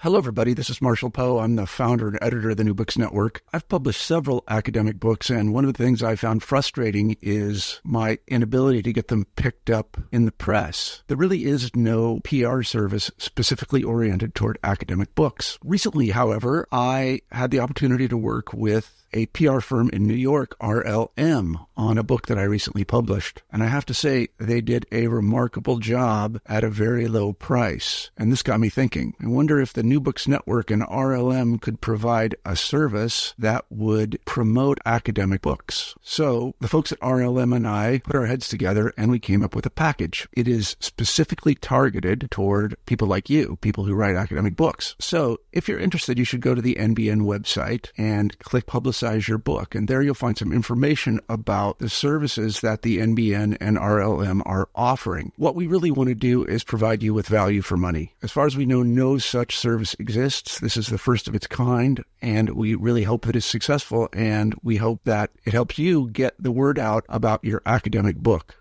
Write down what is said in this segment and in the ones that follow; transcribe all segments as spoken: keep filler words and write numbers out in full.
Hello, everybody. This is Marshall Poe. I'm the founder and editor of the New Books Network. I've published several academic books, and one of the things I found frustrating is my inability to get them picked up in the press. There really is no P R service specifically oriented toward academic books. Recently, however, I had the opportunity to work with a P R firm in New York, R L M, on a book that I recently published. And I have to say, they did a remarkable job at a very low price. And this got me thinking. I wonder if the New Books Network and R L M could provide a service that would promote academic books. So the folks at R L M and I put our heads together and we came up with a package. It is specifically targeted toward people like you, people who write academic books. So if you're interested, you should go to the N B N website and click Publicize your book, and there you'll find some information about the services that the N B N and R L M are offering. What we really want to do is provide you with value for money. As far as we know, no such service exists. This is the first of its kind, and we really hope that it's successful, and we hope that it helps you get the word out about your academic book.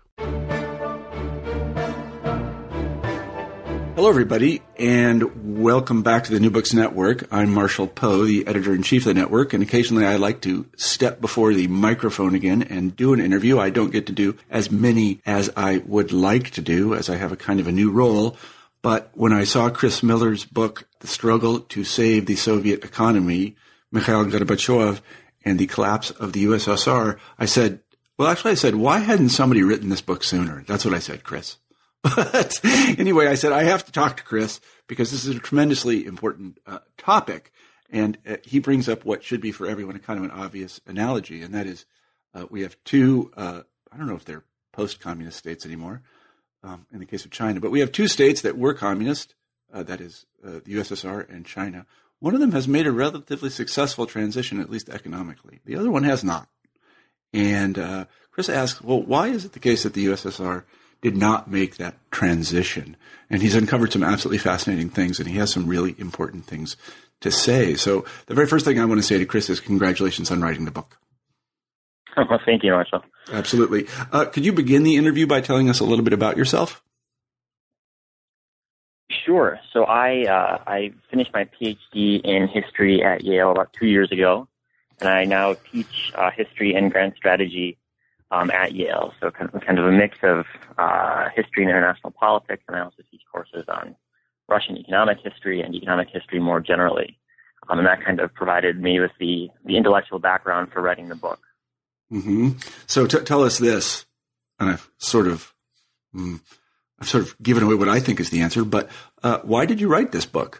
Hello, everybody, and welcome back to the New Books Network. I'm Marshall Poe, the editor-in-chief of the network, and occasionally I like to step before the microphone again and do an interview. I don't get to do as many as I would like to do, as I have a kind of a new role. But when I saw Chris Miller's book, The Struggle to Save the Soviet Economy, Mikhail Gorbachev and the Collapse of the U S S R, I said, well, actually I said, why hadn't somebody written this book sooner? That's what I said, Chris. But anyway, I said, I have to talk to Chris because this is a tremendously important uh, topic. And uh, he brings up what should be for everyone a kind of an obvious analogy. And that is, uh, we have two, uh, I don't know if they're post-communist states anymore, um, in the case of China, but we have two states that were communist, uh, that is uh, the U S S R and China. One of them has made a relatively successful transition, at least economically. The other one has not. And uh, Chris asks, well, why is it the case that the U S S R did not make that transition? And he's uncovered some absolutely fascinating things, and he has some really important things to say. So the very first thing I want to say to Chris is congratulations on writing the book. Oh, well, thank you, Marshall. Absolutely. Uh, could you begin the interview by telling us a little bit about yourself? Sure. So I uh, I finished my PhD in history at Yale about two years ago, and I now teach uh, history and grant strategy Um, at Yale, so kind of, kind of a mix of uh, history and international politics, and I also teach courses on Russian economic history and economic history more generally. Um, and that kind of provided me with the, the intellectual background for writing the book. Mm-hmm. So t- tell us this, and I've sort of, mm, I've sort of given away what I think is the answer, but uh, why did you write this book?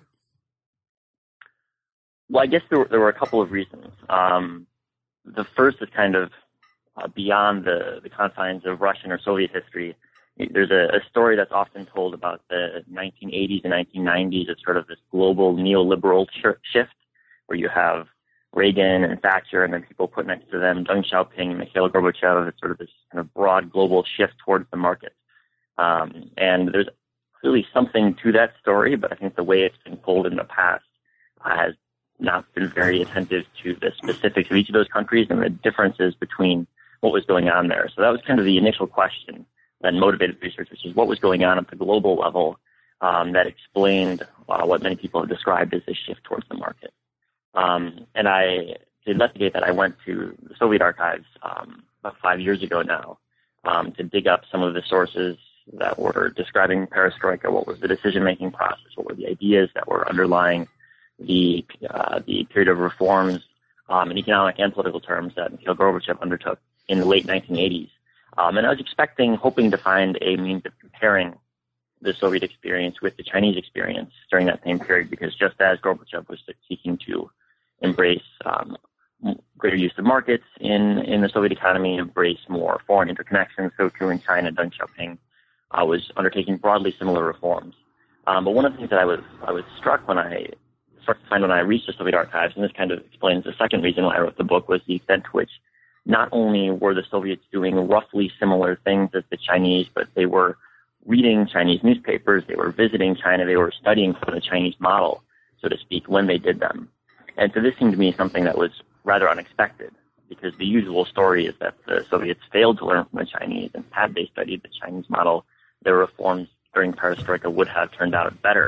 Well, I guess there were, there were a couple of reasons. Um, the first is kind of Uh, beyond the, the confines of Russian or Soviet history. There's a, a story that's often told about the nineteen eighties and nineteen nineties as sort of this global neoliberal sh- shift where you have Reagan and Thatcher and then people put next to them Deng Xiaoping and Mikhail Gorbachev. It's sort of this kind of broad global shift towards the market. Um, and there's clearly something to that story, but I think the way it's been told in the past uh, has not been very attentive to the specifics of each of those countries and the differences between what was going on there. So that was kind of the initial question that motivated research, which is what was going on at the global level um, that explained uh, what many people have described as this shift towards the market. Um, and I, to investigate that, I went to the Soviet archives um, about five years ago now um, to dig up some of the sources that were describing perestroika, what was the decision-making process, what were the ideas that were underlying the uh, the period of reforms um, in economic and political terms that Mikhail Gorbachev undertook in the late nineteen eighties. Um, and I was expecting, hoping to find a means of comparing the Soviet experience with the Chinese experience during that same period, because just as Gorbachev was seeking to embrace um, greater use of markets in, in the Soviet economy, embrace more foreign interconnections, so too in China, Deng Xiaoping uh, was undertaking broadly similar reforms. Um, but one of the things that I was I was struck when I started to find when I reached the Soviet archives, and this kind of explains the second reason why I wrote the book, was the extent to which not only were the Soviets doing roughly similar things as the Chinese, but they were reading Chinese newspapers, they were visiting China, they were studying from the Chinese model, so to speak, when they did them. And so this seemed to me something that was rather unexpected, because the usual story is that the Soviets failed to learn from the Chinese, and had they studied the Chinese model, their reforms during perestroika would have turned out better.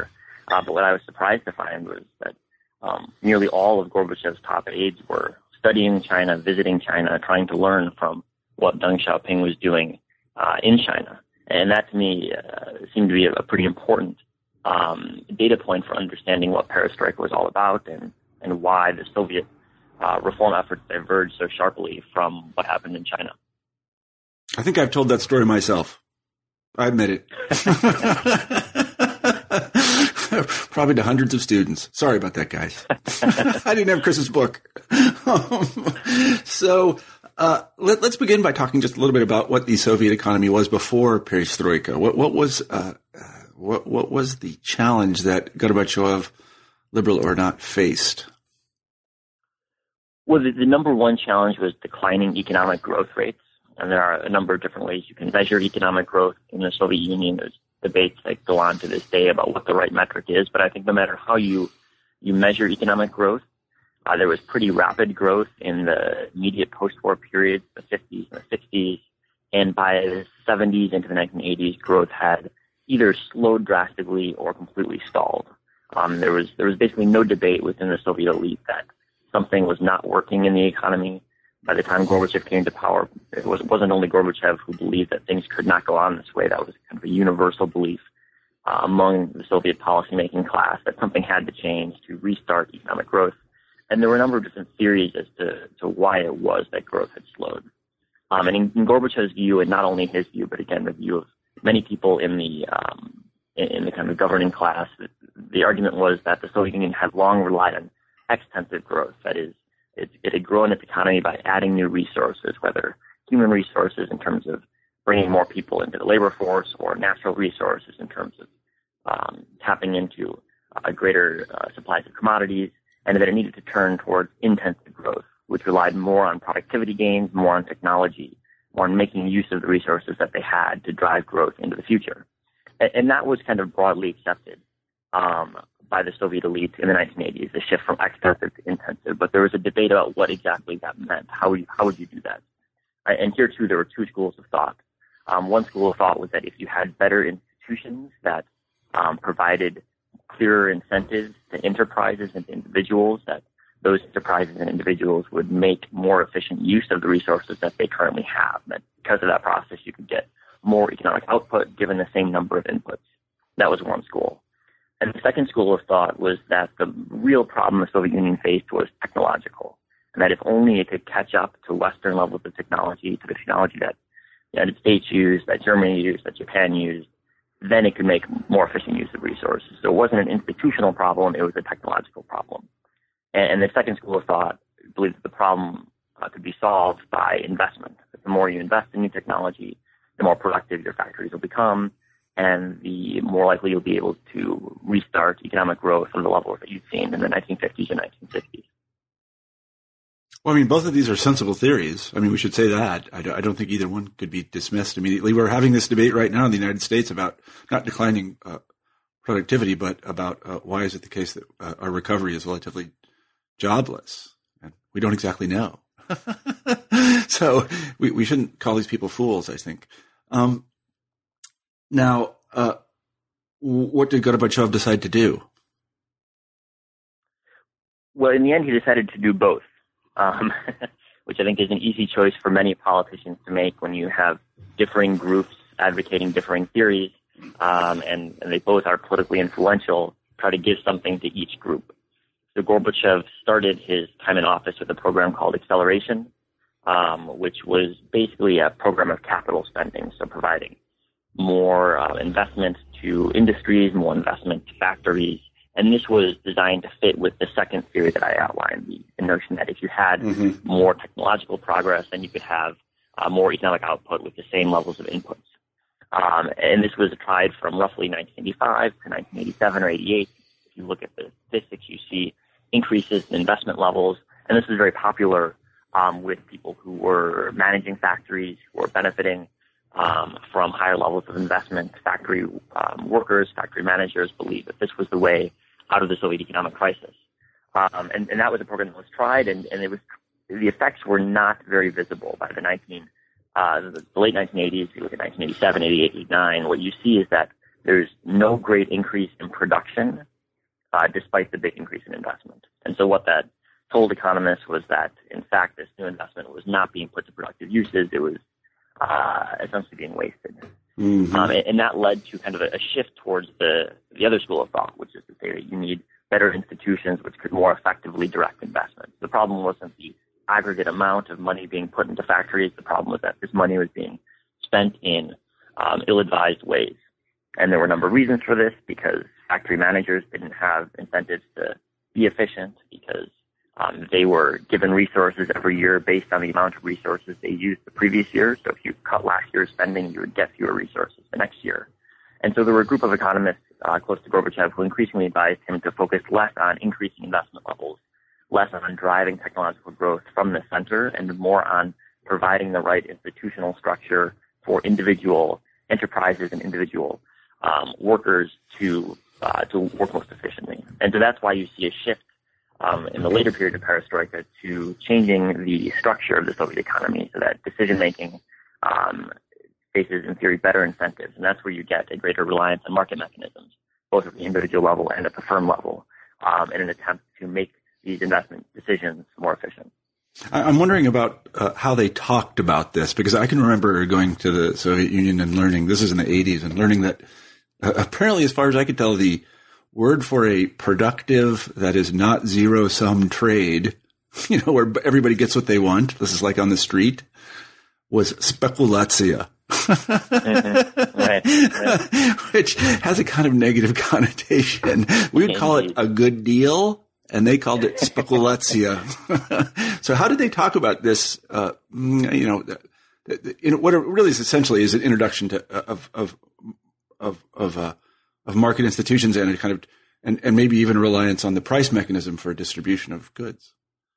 Uh, but what I was surprised to find was that um, nearly all of Gorbachev's top aides were studying China, visiting China, trying to learn from what Deng Xiaoping was doing uh, in China. And that, to me, uh, seemed to be a, a pretty important um, data point for understanding what perestroika was all about and, and why the Soviet uh, reform efforts diverged so sharply from what happened in China. I think I've told that story myself. I admit it. Probably to hundreds of students. Sorry about that, guys. I didn't have Chris's book. so uh, let, let's begin by talking just a little bit about what the Soviet economy was before perestroika. What, what was uh, what, what was the challenge that Gorbachev, liberal or not, faced? Well, the, the number one challenge was declining economic growth rates. And there are a number of different ways you can measure economic growth in the Soviet Union. There's debates that go on to this day about what the right metric is. But I think no matter how you, you measure economic growth, uh, there was pretty rapid growth in the immediate post-war period, the fifties and the sixties. And by the seventies into the nineteen eighties, growth had either slowed drastically or completely stalled. Um, there was, there was basically no debate within the Soviet elite that something was not working in the economy. By the time Gorbachev came to power, it, was, it wasn't only Gorbachev who believed that things could not go on this way. That was kind of a universal belief uh, among the Soviet policymaking class that something had to change to restart economic growth. And there were a number of different theories as to, to why it was that growth had slowed. Um, and in, in Gorbachev's view, and not only his view, but again the view of many people in the um, in, in the kind of governing class, the, the argument was that the Soviet Union had long relied on extensive growth, that is, It, it had grown its economy by adding new resources, whether human resources in terms of bringing more people into the labor force or natural resources in terms of um, tapping into uh, greater uh, supplies of commodities, and that it needed to turn towards intensive growth, which relied more on productivity gains, more on technology, more on making use of the resources that they had to drive growth into the future. And, and that was kind of broadly accepted Um, by the Soviet elite in the nineteen eighties, the shift from extensive to intensive. But there was a debate about what exactly that meant. How would you, how would you do that? Right? And here, too, there were two schools of thought. Um, one school of thought was that if you had better institutions that um, provided clearer incentives to enterprises and to individuals, that those enterprises and individuals would make more efficient use of the resources that they currently have. That because of that process, you could get more economic output given the same number of inputs. That was one school. And the second school of thought was that the real problem the Soviet Union faced was technological, and that if only it could catch up to Western levels of technology, to the technology that the United States used, that Germany used, that Japan used, then it could make more efficient use of resources. So it wasn't an institutional problem, it was a technological problem. And, and the second school of thought believed that the problem uh, could be solved by investment. That the more you invest in new technology, the more productive your factories will become, and the more likely you'll be able to restart economic growth from the levels that you've seen in the nineteen fifties and nineteen sixties. Well, I mean, both of these are sensible theories. I mean, we should say that. I don't think either one could be dismissed immediately. We're having this debate right now in the United States about not declining uh, productivity, but about uh, why is it the case that uh, our recovery is relatively jobless? And we don't exactly know. So we, we shouldn't call these people fools, I think. Um, Now, uh, what did Gorbachev decide to do? Well, in the end, he decided to do both, um, which I think is an easy choice for many politicians to make when you have differing groups advocating differing theories, um, and, and they both are politically influential, try to give something to each group. So Gorbachev started his time in office with a program called Acceleration, um, which was basically a program of capital spending, so providing more uh, investment to industries, more investment to factories. And this was designed to fit with the second theory that I outlined, the, the notion that if you had mm-hmm. more technological progress, then you could have uh, more economic output with the same levels of inputs. Um, and this was tried from roughly nineteen eighty-five to nineteen eighty-seven or eighty-eight. If you look at the statistics, you see increases in investment levels. And this was very popular um, with people who were managing factories, who were benefiting Um, from higher levels of investment. Factory um, workers, factory managers believed that this was the way out of the Soviet economic crisis. Um, and, and that was a program that was tried, and, and it was the effects were not very visible by the nineteen uh, the, the late nineteen eighties. If you look at nineteen eighty-seven, eighty-eight, eighty-nine, what you see is that there's no great increase in production uh, despite the big increase in investment. And so what that told economists was that, in fact, this new investment was not being put to productive uses. It was uh, essentially being wasted. Mm-hmm. Um, and, and that led to kind of a, a shift towards the, the other school of thought, which is to say that you need better institutions which could more effectively direct investment. The problem wasn't the aggregate amount of money being put into factories. The problem was that this money was being spent in um, ill-advised ways. And there were a number of reasons for this, because factory managers didn't have incentives to be efficient, because um, they were given resources every year based on the amount of resources they used the previous year. So if you cut last year's spending, you would get fewer resources the next year. And so there were a group of economists uh, close to Gorbachev who increasingly advised him to focus less on increasing investment levels, less on driving technological growth from the center, and more on providing the right institutional structure for individual enterprises and individual um, workers to uh, to work most efficiently. And so that's why you see a shift um, in the later period of perestroika to changing the structure of the Soviet economy so that decision-making um, faces, in theory, better incentives. And that's where you get a greater reliance on market mechanisms, both at the individual level and at the firm level, um, in an attempt to make these investment decisions more efficient. I'm wondering about uh, how they talked about this, because I can remember going to the Soviet Union and learning, this is in the eighties, and learning that uh, apparently, as far as I could tell, the word for a productive that is not zero-sum trade, you know, where everybody gets what they want, this is like on the street, was spekulatsiya. mm-hmm. right, right. Which has a kind of negative connotation. We would call it a good deal, and they called it spekulatsiya. So how did they talk about this? Uh, you know, in what it really is essentially is an introduction to of of of of, uh, of market institutions and a kind of and, and maybe even a reliance on the price mechanism for distribution of goods.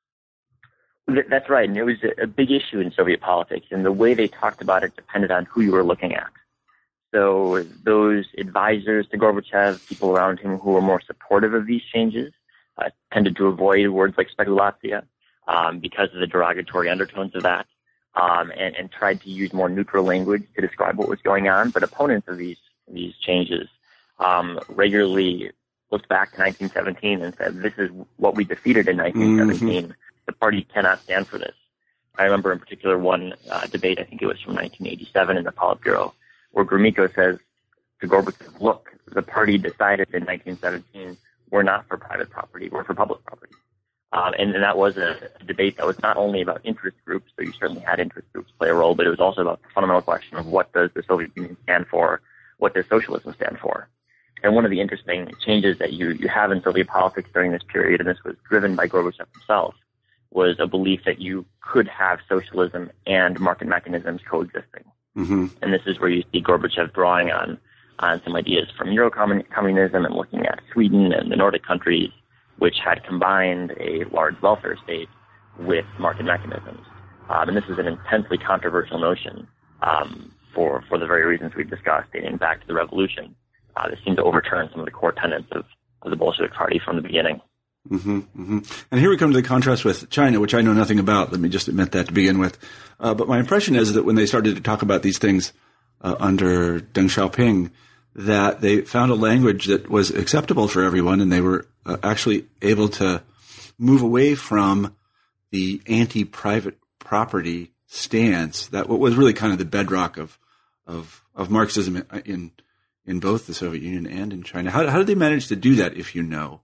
That's right, and it was a big issue in Soviet politics, and the way they talked about it depended on who you were looking at. So those advisors to Gorbachev, people around him who were more supportive of these changes, uh, tended to avoid words like spekulatsiya um, because of the derogatory undertones of that, um, and, and tried to use more neutral language to describe what was going on. But opponents of these these changes um, regularly looked back to nineteen seventeen and said, "This is what we defeated in nineteen seventeen." Mm-hmm. The party cannot stand for this. I remember in particular one uh, debate, I think it was from nineteen eighty-seven in the Politburo, where Gromyko says to Gorbachev, look, the party decided in nineteen seventeen we're not for private property, we're for public property. Um, and, and that was a, a debate that was not only about interest groups, so you certainly had interest groups play a role, but it was also about the fundamental question of what does the Soviet Union stand for, what does socialism stand for. And one of the interesting changes that you, you have in Soviet politics during this period, and this was driven by Gorbachev himself, was a belief that you could have socialism and market mechanisms coexisting. Mm-hmm. And this is where you see Gorbachev drawing on, on some ideas from Euro-communism and looking at Sweden and the Nordic countries, which had combined a large welfare state with market mechanisms. Um, and this is an intensely controversial notion um, for, for the very reasons we've discussed, dating back to the revolution. Uh, this seemed to overturn some of the core tenets of, of the Bolshevik Party from the beginning. Mm-hmm, mm-hmm. And here we come to the contrast with China, which I know nothing about. Let me just admit that to begin with. Uh, but my impression is that when they started to talk about these things uh, under Deng Xiaoping, that they found a language that was acceptable for everyone, and they were uh, actually able to move away from the anti-private property stance that what was really kind of the bedrock of of, of Marxism in, in in both the Soviet Union and in China. How, how did they manage to do that, if you know?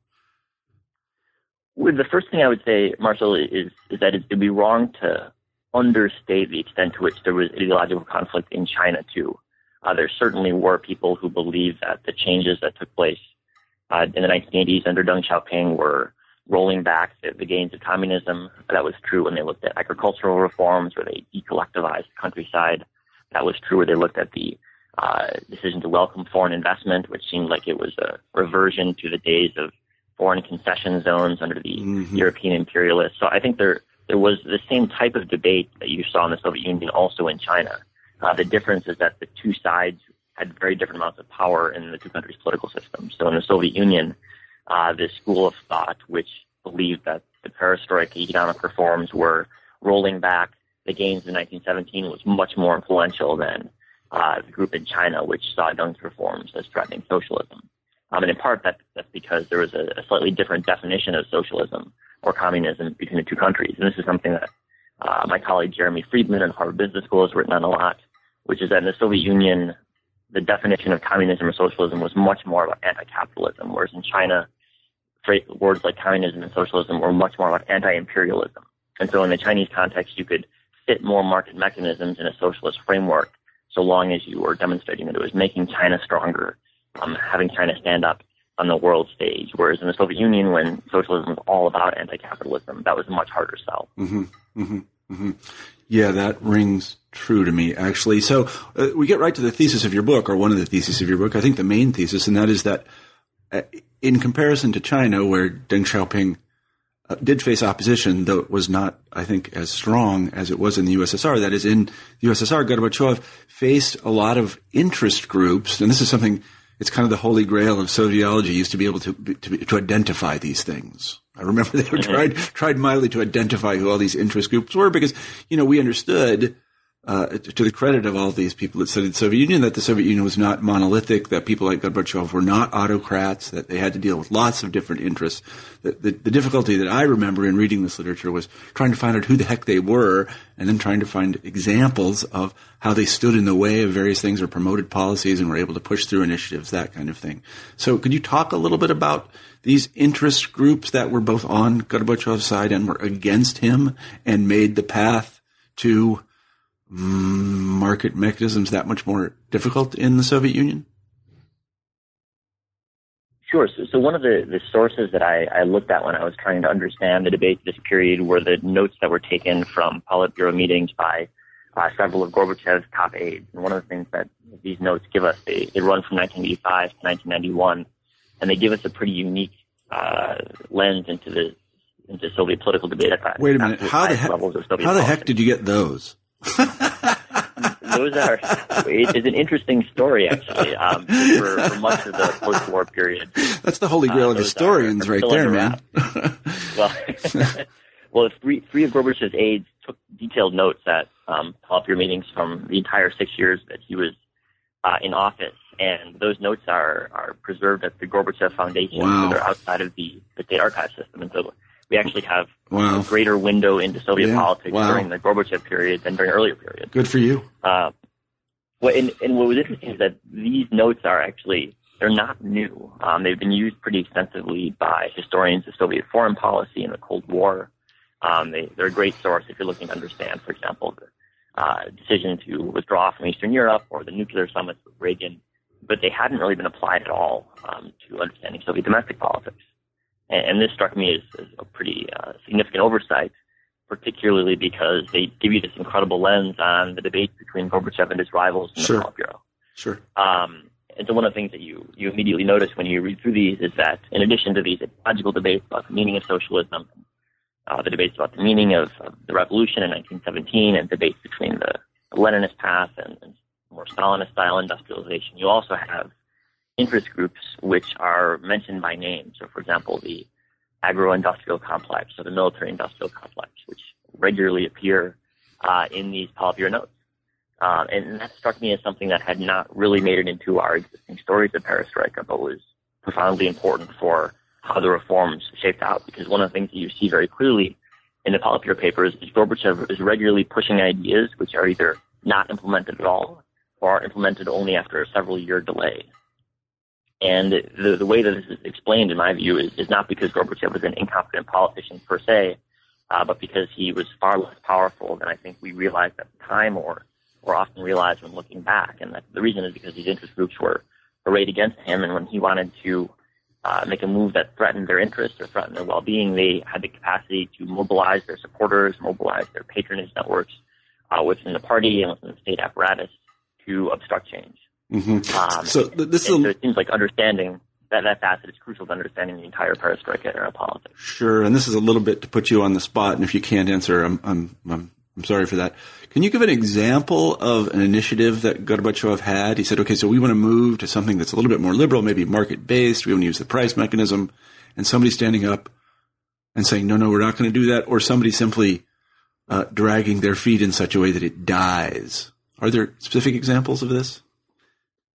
Well, the first thing I would say, Marshall, is, is that it would be wrong to understate the extent to which there was ideological conflict in China, too. Uh, there certainly were people who believed that the changes that took place uh, in the nineteen eighties under Deng Xiaoping were rolling back the, the gains of communism. That was true when they looked at agricultural reforms, where they decollectivized the countryside. That was true where they looked at the uh, decision to welcome foreign investment, which seemed like it was a reversion to the days of foreign concession zones under the mm-hmm. European imperialists. So I think there there was the same type of debate that you saw in the Soviet Union also in China. Uh, the difference is that the two sides had very different amounts of power in the two countries' political systems. So in the Soviet Union, uh, this school of thought, which believed that the perestroika economic reforms were rolling back the gains in nineteen seventeen, was much more influential than uh, the group in China, which saw Deng's reforms as threatening socialism. Um, and in part, that, that's because there was a, a slightly different definition of socialism or communism between the two countries. And this is something that uh, my colleague Jeremy Friedman at Harvard Business School has written on a lot, which is that in the Soviet Union, the definition of communism or socialism was much more about anti-capitalism, whereas in China, words like communism and socialism were much more about anti-imperialism. And so in the Chinese context, you could fit more market mechanisms in a socialist framework so long as you were demonstrating that it was making China stronger, um, having China stand up on the world stage. Whereas in the Soviet Union, when socialism was all about anti-capitalism, that was a much harder sell. Mm-hmm, mm-hmm, mm-hmm. Yeah, that rings true to me, actually. So uh, we get right to the thesis of your book, or one of the theses of your book, I think the main thesis, and that is that uh, in comparison to China, where Deng Xiaoping Uh, did face opposition, though it was not, I think, as strong as it was in the U S S R. That is, in the U S S R, Gorbachev faced a lot of interest groups, and this is something, it's kind of the holy grail of Sovietology, used to be able to to, to identify these things. I remember they were tried tried mildly to identify who all these interest groups were, because, you know, we understood, uh, to the credit of all these people that studied the Soviet Union, that the Soviet Union was not monolithic, that people like Gorbachev were not autocrats, that they had to deal with lots of different interests. The, the, the difficulty that I remember in reading this literature was trying to find out who the heck they were, and then trying to find examples of how they stood in the way of various things or promoted policies and were able to push through initiatives, that kind of thing. So could you talk a little bit about these interest groups that were both on Gorbachev's side and were against him and made the path to market mechanisms that much more difficult in the Soviet Union? Sure. So, so one of the, the sources that I, I looked at when I was trying to understand the debate this period were the notes that were taken from Politburo meetings by uh, several of Gorbachev's top aides. And one of the things that these notes give us, they, they run from nineteen eighty-five to nineteen ninety-one, and they give us a pretty unique uh, lens into the into Soviet political debate at that. Wait a minute. How the heck? How the heck did you get those? Those are, it is an interesting story, actually, um, for, for much of the post-war period. That's the holy grail uh, of historians right there, man. well, well, three, three of Gorbachev's aides took detailed notes at um, Politburo meetings from the entire six years that he was uh, in office, and those notes are, are preserved at the Gorbachev Foundation, wow. so they're outside of the, the state archive system, and so we actually have wow. a greater window into Soviet yeah. politics wow. during the Gorbachev period than during earlier periods. Good for you. Uh, well, and, and what was interesting is that these notes are actually, they're not new. Um, they've been used pretty extensively by historians of Soviet foreign policy in the Cold War. Um, they, they're a great source if you're looking to understand, for example, the uh, decision to withdraw from Eastern Europe or the nuclear summits with Reagan. But they hadn't really been applied at all um, to understanding Soviet domestic politics. And this struck me as, as a pretty uh, significant oversight, particularly because they give you this incredible lens on the debate between Gorbachev and his rivals in sure. the Politburo. Sure. Um, and so one of the things that you, you immediately notice when you read through these is that in addition to these ideological debates about the meaning of socialism, uh, the debates about the meaning of, of the revolution in nineteen seventeen and debates between the, the Leninist path and, and more Stalinist-style industrialization, you also have interest groups which are mentioned by name. So, for example, the agro-industrial complex or the military-industrial complex, which regularly appear uh, in these Politburo notes. Uh, and that struck me as something that had not really made it into our existing stories of perestroika, but was profoundly important for how the reforms shaped out. Because one of the things that you see very clearly in the Politburo papers is Gorbachev is regularly pushing ideas which are either not implemented at all or are implemented only after a several-year delay. And the, the way that this is explained, in my view, is, is not because Gorbachev was an incompetent politician per se, uh, but because he was far less powerful than I think we realized at the time or, or often realized when looking back. And that the reason is because these interest groups were arrayed against him, and when he wanted to uh, make a move that threatened their interests or threatened their well-being, they had the capacity to mobilize their supporters, mobilize their patronage networks uh, within the party and within the state apparatus to obstruct change. Mm-hmm. Um, so this is a, so it seems like understanding that that facet is crucial to understanding the entire perestroika era politics. Sure, and this is a little bit to put you on the spot, and if you can't answer, I'm I'm I'm, I'm sorry for that. Can you give an example of an initiative that Gorbachev had? He said, okay, so we want to move to something that's a little bit more liberal, maybe market-based. We want to use the price mechanism, and somebody standing up and saying, no, no, we're not going to do that, or somebody simply uh, dragging their feet in such a way that it dies. Are there specific examples of this?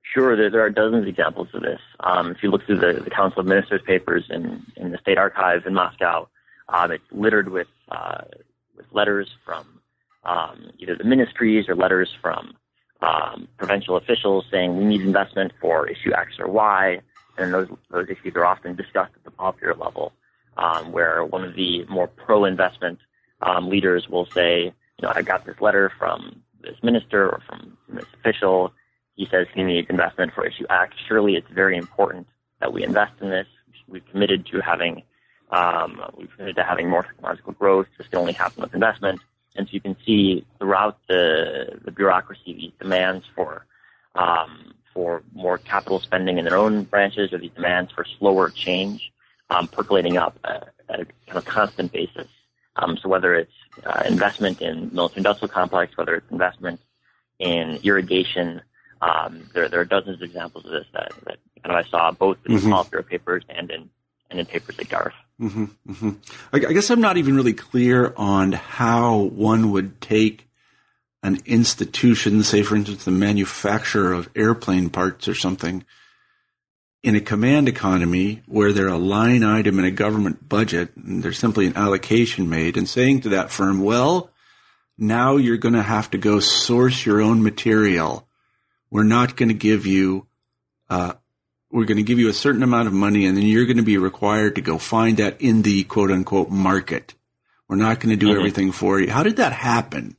Sure, there, there are dozens of examples of this. Um, if you look through the, the Council of Ministers papers in, in the State Archive in Moscow, um, it's littered with uh, with letters from um, either the ministries or letters from um, provincial officials saying we need investment for issue X or Y, and those those issues are often discussed at the popular level, um, where one of the more pro-investment um, leaders will say, you know, I got this letter from this minister or from this official. He says he needs investment for issue X. Surely it's very important that we invest in this. We've committed to having um, we've committed to having more technological growth. This can only happen with investment. And so you can see throughout the the bureaucracy these demands for um, for more capital spending in their own branches, or these demands for slower change um, percolating up at, at a kind of constant basis. Um, so whether it's uh, investment in military-industrial complex, whether it's investment in irrigation. Um, there, there are dozens of examples of this that, that kind of I saw both in the small bureau papers and in and in papers like Garf. Mm-hmm, mm-hmm. I, I guess I'm not even really clear on how one would take an institution, say for instance the manufacturer of airplane parts or something, in a command economy where they're a line item in a government budget and there's simply an allocation made, and saying to that firm, well, now you're going to have to go source your own material. We're not going to give you, uh, we're going to give you a certain amount of money, and then you're going to be required to go find that in the quote unquote market. We're not going to do mm-hmm. everything for you. How did that happen?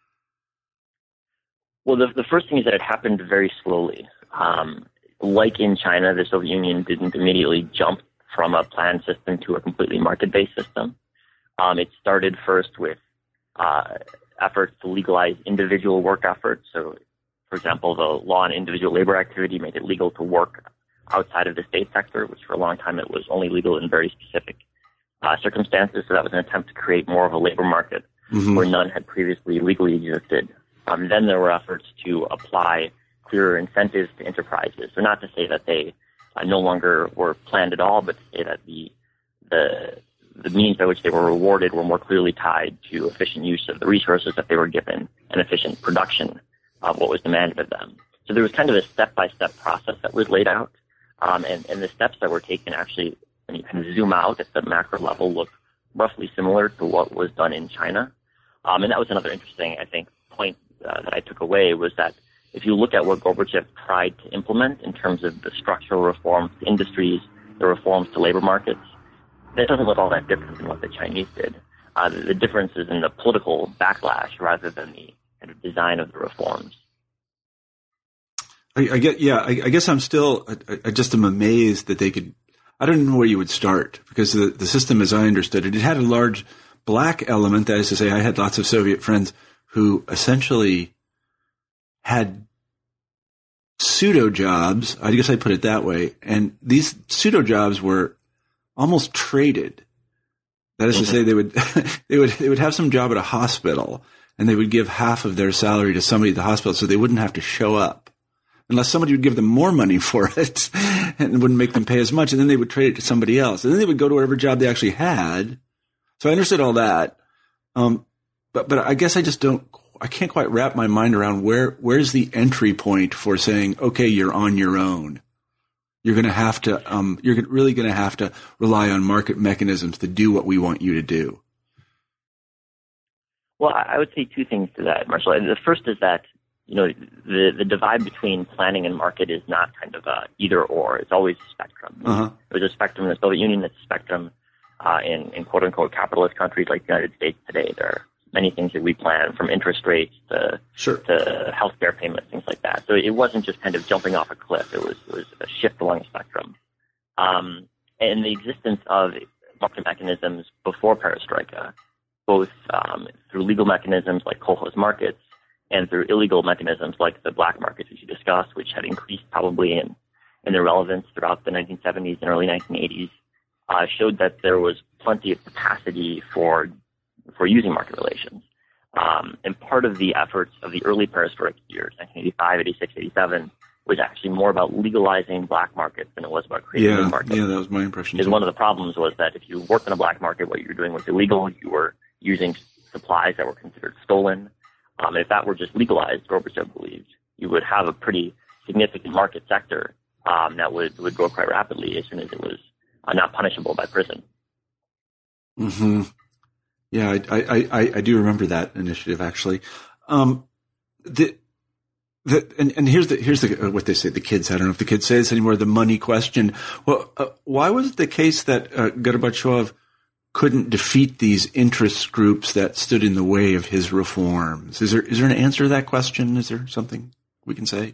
Well, the, the first thing is that it happened very slowly. Um, like in China, the Soviet Union didn't immediately jump from a planned system to a completely market-based system. Um, it started first with uh, efforts to legalize individual work efforts. So, for example, the law on individual labor activity made it legal to work outside of the state sector, which for a long time it was only legal in very specific uh, circumstances. So that was an attempt to create more of a labor market mm-hmm. where none had previously legally existed. Um, then there were efforts to apply clearer incentives to enterprises. So not to say that they uh, no longer were planned at all, but to say that the the the means by which they were rewarded were more clearly tied to efficient use of the resources that they were given and efficient production of what was demanded of them. So there was kind of a step-by-step process that was laid out, um, and, and the steps that were taken actually, when you kind of zoom out at the macro level, look roughly similar to what was done in China. Um, and that was another interesting, I think, point uh, that I took away, was that if you look at what Gorbachev tried to implement in terms of the structural reforms to industries, the reforms to labor markets, that doesn't look all that different than what the Chinese did. Uh, the, the difference is in the political backlash rather than the kind of design of the reforms. I, I get, yeah, I, I guess I'm still, I, I just am amazed that they could, I don't know where you would start, because the, the system as I understood it, it had a large black element. That is to say, I had lots of Soviet friends who essentially had pseudo jobs. I guess I put it that way. And these pseudo jobs were almost traded. That is mm-hmm. to say, they would, they would, they would have some job at a hospital, and they would give half of their salary to somebody at the hospital so they wouldn't have to show up unless somebody would give them more money for it and wouldn't make them pay as much. And then they would trade it to somebody else. And then they would go to whatever job they actually had. So I understood all that. Um, but, but I guess I just don't, I can't quite wrap my mind around where, where's the entry point for saying, okay, you're on your own. You're going to have to, um, you're really going to have to rely on market mechanisms to do what we want you to do. Well, I would say two things to that, Marshall. The first is that, you know, the, the divide between planning and market is not kind of a either or. It's always a spectrum. Uh-huh. There's a spectrum in the Soviet Union. It's a spectrum uh, in, in quote-unquote capitalist countries like the United States today. There are many things that we plan, from interest rates to, sure. to healthcare payments, things like that. So it wasn't just kind of jumping off a cliff. It was, it was a shift along the spectrum. Um, and the existence of market mechanisms before perestroika, both um, through legal mechanisms like kolkhoz markets and through illegal mechanisms like the black markets, which you discussed, which had increased probably in, in their relevance throughout the nineteen seventies and early nineteen eighties, uh, showed that there was plenty of capacity for for using market relations. Um, and part of the efforts of the early perestroika years, nineteen eighty-five, eighty-six, eighty-seven, was actually more about legalizing black markets than it was about creating yeah, new markets. Yeah, that was my impression. Because one of the problems was that if you worked in a black market, what you were doing was illegal. You were using supplies that were considered stolen. Um, and if that were just legalized, Gorbachev believed, you would have a pretty significant market sector um, that would, would grow quite rapidly as soon as it was uh, not punishable by prison. Hmm. Yeah, I, I, I, I do remember that initiative actually. Um, the, the, and, and here's the, here's the, what they say, the kids, I don't know if the kids say this anymore, the money question. Well, uh, why was it the case that uh, Gorbachev couldn't defeat these interest groups that stood in the way of his reforms? Is there, is there an answer to that question? Is there something we can say?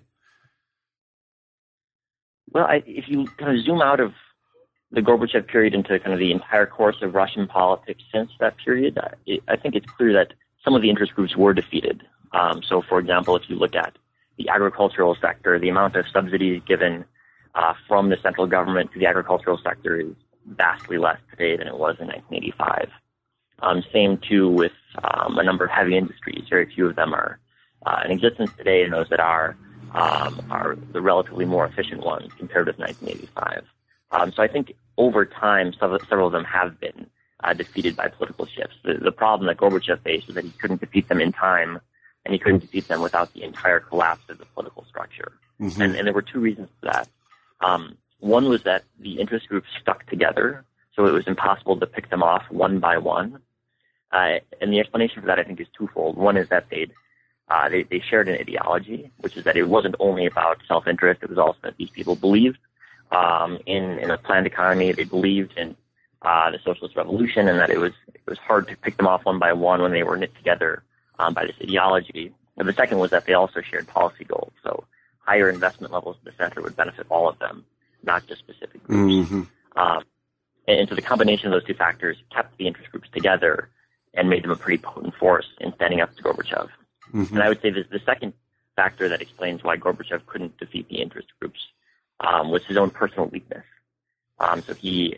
Well, I, if you kind of zoom out of the Gorbachev period into kind of the entire course of Russian politics since that period, I, I think it's clear that some of the interest groups were defeated. Um, so, for example, if you look at the agricultural sector, the amount of subsidies given uh, from the central government to the agricultural sector is vastly less today than it was in nineteen eighty-five. Um, same too with um, a number of heavy industries. Very few of them are uh, in existence today, and those that are um, are the relatively more efficient ones compared with nineteen eighty-five. Um, so I think over time, several, several of them have been uh, defeated by political shifts. The, the problem that Gorbachev faced was that he couldn't defeat them in time, and he couldn't defeat them without the entire collapse of the political structure. Mm-hmm. And, and there were two reasons for that. Um, one was that the interest groups stuck together, so it was impossible to pick them off one by one. Uh, and the explanation for that, I think, is twofold. One is that they'd, uh, they they shared an ideology, which is that it wasn't only about self-interest, it was also that these people believed um, in, in a planned economy. They believed in uh, the socialist revolution, and that it was it was hard to pick them off one by one when they were knit together um, by this ideology. And the second was that they also shared policy goals. So higher investment levels in the center would benefit all of them, not just specific groups. Mm-hmm. Um, and, and so the combination of those two factors kept the interest groups together and made them a pretty potent force in standing up to Gorbachev. Mm-hmm. And I would say that the second factor that explains why Gorbachev couldn't defeat the interest groups um, was his own personal weakness. Um, so he,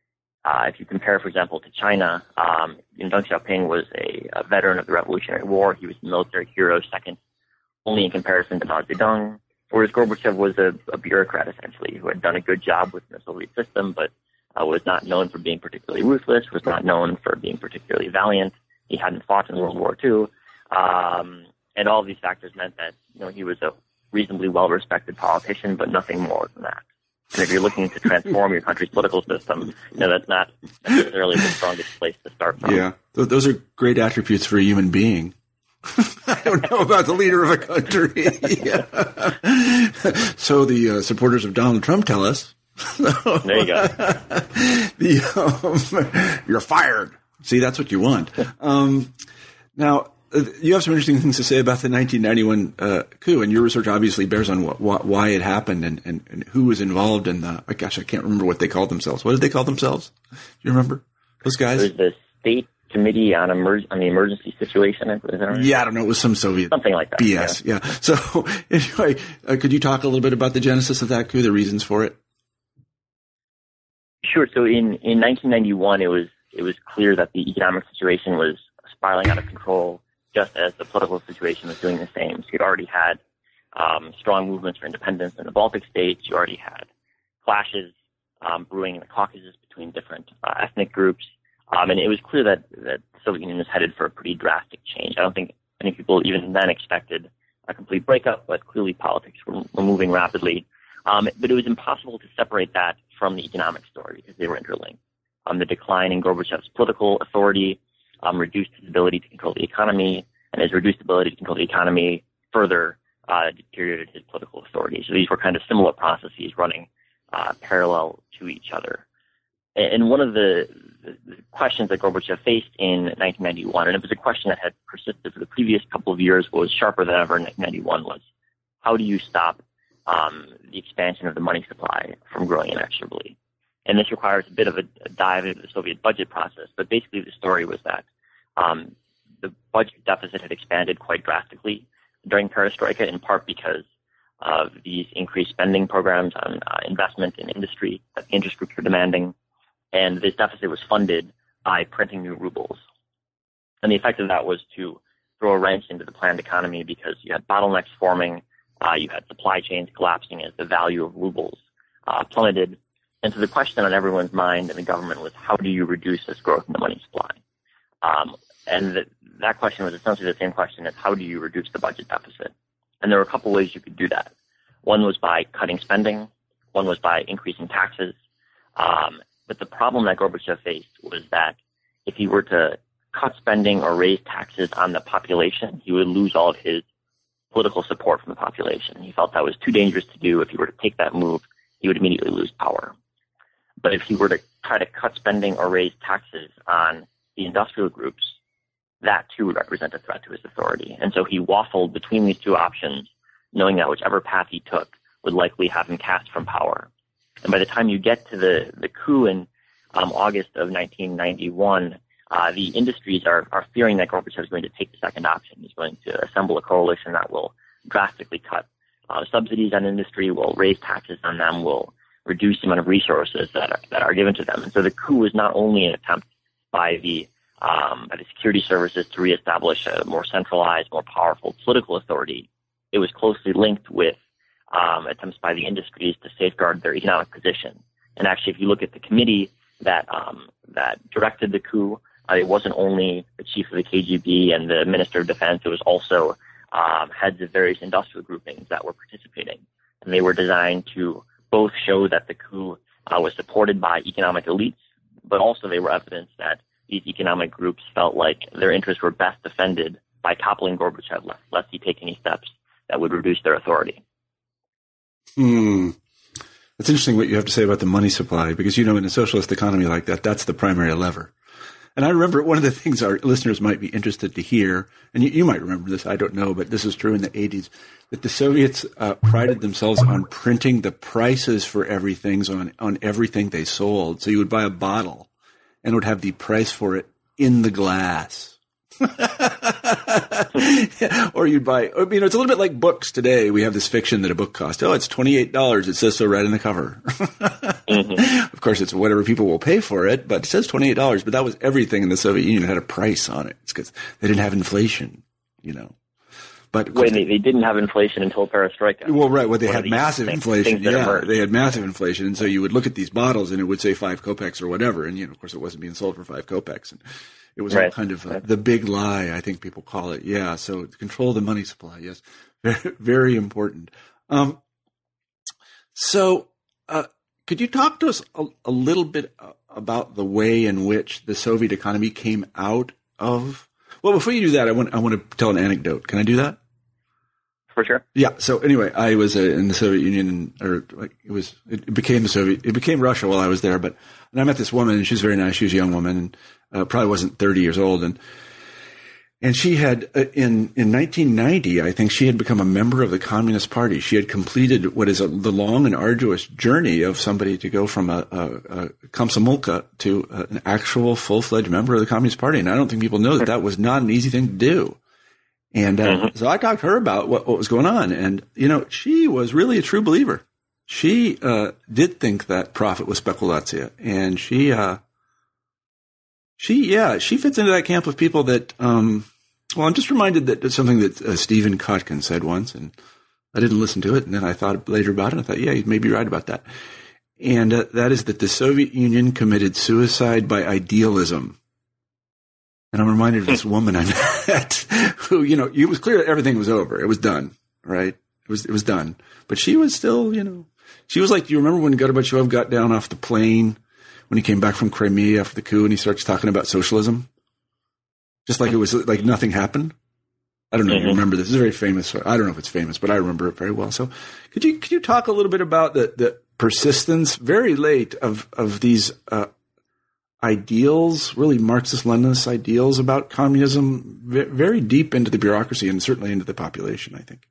uh, if you compare, for example, to China, um, Deng Xiaoping was a, a veteran of the Revolutionary War. He was a military hero, second only in comparison to Mao Zedong, whereas Gorbachev was a, a bureaucrat, essentially, who had done a good job within the Soviet system, but uh, was not known for being particularly ruthless, was not known for being particularly valiant. He hadn't fought in World War Two. Um, and all of these factors meant that, you know, he was a reasonably well-respected politician, but nothing more than that. And if you're looking to transform your country's political system, you know, that's not necessarily the strongest place to start from. Yeah, those are great attributes for a human being. I don't know about the leader of a country. So the uh, supporters of Donald Trump tell us. There you go. the, um, you're fired. See, that's what you want. Um, now, uh, you have some interesting things to say about the nineteen ninety-one uh, coup, and your research obviously bears on what, what, why it happened and, and, and who was involved in the, oh gosh, I can't remember what they called themselves. What did they call themselves? Do you remember? Those guys? It was the State Committee on, emerg- on the Emergency Situation. Is that right? Yeah, I don't know. It was some Soviet something like that. B S. Yeah. yeah. So anyway, uh, could you talk a little bit about the genesis of that coup, the reasons for it? Sure. So in, in nineteen ninety-one, it was it was clear that the economic situation was spiraling out of control, just as the political situation was doing the same. So you'd already had um, strong movements for independence in the Baltic states. You already had clashes um, brewing in the Caucasus between different uh, ethnic groups. Um, and it was clear that, that the Soviet Union was headed for a pretty drastic change. I don't think many people even then expected a complete breakup, but clearly politics were, were moving rapidly. Um, but it was impossible to separate that from the economic story because they were interlinked. Um, the decline in Gorbachev's political authority um, reduced his ability to control the economy, and his reduced ability to control the economy further uh, deteriorated his political authority. So these were kind of similar processes running uh, parallel to each other. And one of the, the, the questions that Gorbachev faced in nineteen ninety-one, and it was a question that had persisted for the previous couple of years, but was sharper than ever in nineteen ninety-one, was how do you stop um, the expansion of the money supply from growing inexorably? And this requires a bit of a, a dive into the Soviet budget process, but basically the story was that um, the budget deficit had expanded quite drastically during Perestroika, in part because of these increased spending programs on uh, investment in industry that the interest groups were demanding. And this deficit was funded by printing new rubles. And the effect of that was to throw a wrench into the planned economy because you had bottlenecks forming, uh, you had supply chains collapsing as the value of rubles uh, plummeted. And so the question on everyone's mind in the government was, how do you reduce this growth in the money supply? Um, and the, that question was essentially the same question as, how do you reduce the budget deficit? And there were a couple ways you could do that. One was by cutting spending. One was by increasing taxes. Um, but the problem that Gorbachev faced was that if he were to cut spending or raise taxes on the population, he would lose all of his political support from the population. He felt that was too dangerous to do. If he were to take that move, he would immediately lose power. But if he were to try to cut spending or raise taxes on the industrial groups, that too would represent a threat to his authority. And so he waffled between these two options, knowing that whichever path he took would likely have him cast from power. And by the time you get to the, the coup in um, August of nineteen ninety-one, uh, the industries are, are fearing that Gorbachev is going to take the second option. He's going to assemble a coalition that will drastically cut uh, subsidies on industry, will raise taxes on them, will reduce the amount of resources that are, that are given to them. And so the coup was not only an attempt by the um, by the security services to reestablish a more centralized, more powerful political authority. It was closely linked with um, attempts by the industries to safeguard their economic position. And actually, if you look at the committee that um, that directed the coup, uh, it wasn't only the chief of the K G B and the minister of defense. It was also um, heads of various industrial groupings that were participating. And they were designed to both show that the coup uh, was supported by economic elites, but also they were evidence that these economic groups felt like their interests were best defended by toppling Gorbachev, lest, lest he take any steps that would reduce their authority. Hmm. It's interesting what you have to say about the money supply, because, you know, in a socialist economy like that, that's the primary lever. And I remember one of the things our listeners might be interested to hear, and you, you might remember this, I don't know, but this was true in the eighties, that the Soviets uh, prided themselves on printing the prices for everything on, on everything they sold. So you would buy a bottle and would have the price for it in the glass. Or you'd buy, you know, it's a little bit like books today. We have this fiction that a book costs. Oh, it's twenty-eight dollars. It says so right in the cover. Mm-hmm. Of course, it's whatever people will pay for it, but it says twenty-eight dollars. But that was everything in the Soviet Union had a price on it. It's because they didn't have inflation, you know. But Wait, they, they didn't have inflation until Perestroika. Well, right. Well, they had massive things, inflation. Things yeah, they had massive inflation. And so you would look at these bottles and it would say five kopecks or whatever. And, you know, of course, it wasn't being sold for five kopecks. And it was right. all kind of uh, right. the big lie, I think people call it. Yeah. So control the money supply. Yes. Very, very important. Um, so uh, could you talk to us a, a little bit about the way in which the Soviet economy came out of? Well, before you do that, I want I want to tell an anecdote. Can I do that? For sure. Yeah. So anyway, I was uh, in the Soviet Union, or like it was, it became the Soviet, it became Russia while I was there. But and I met this woman, and she was very nice. She was a young woman, and uh, probably wasn't thirty years old, and and she had uh, in in nineteen ninety, I think she had become a member of the Communist Party. She had completed what is a, the long and arduous journey of somebody to go from a, a, a komsomolka to a, an actual full fledged member of the Communist Party. And I don't think people know that that was not an easy thing to do. And uh, mm-hmm. so I talked to her about what, what was going on. And, you know, she was really a true believer. She uh, did think that profit was speculatia. And she, uh, she, yeah, she fits into that camp of people that, um, well, I'm just reminded that it's something that uh, Stephen Kotkin said once. And I didn't listen to it. And then I thought later about it. I thought, yeah, you may be right about that. And uh, that is that the Soviet Union committed suicide by idealism. And I'm reminded of this woman I met who, you know, it was clear that everything was over. It was done, right? It was, it was done. But she was still, you know, she was like, do you remember when Gorbachev got down off the plane when he came back from Crimea after the coup and he starts talking about socialism? Just like it was like nothing happened. I don't know if you remember this. It's very famous. I don't know if it's famous, but I remember it very well. So could you, could you talk a little bit about the, the persistence very late of, of these, uh, ideals, really Marxist-Leninist ideals about communism, very deep into the bureaucracy and certainly into the population, I think.